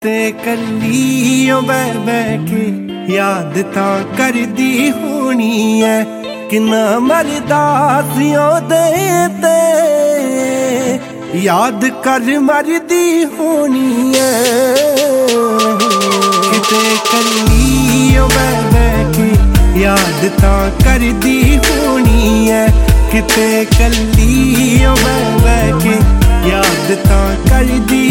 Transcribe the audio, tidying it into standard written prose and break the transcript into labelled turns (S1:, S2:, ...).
S1: ते कल्ली बह बह के याद तां करदी होनी है किन्ना मरदा सी ओदे ते याद कर मरदी होनी है। किते कल्ली बह बह के याद तां करदी होनी है किते कल्ली बह बह के याद तां करदी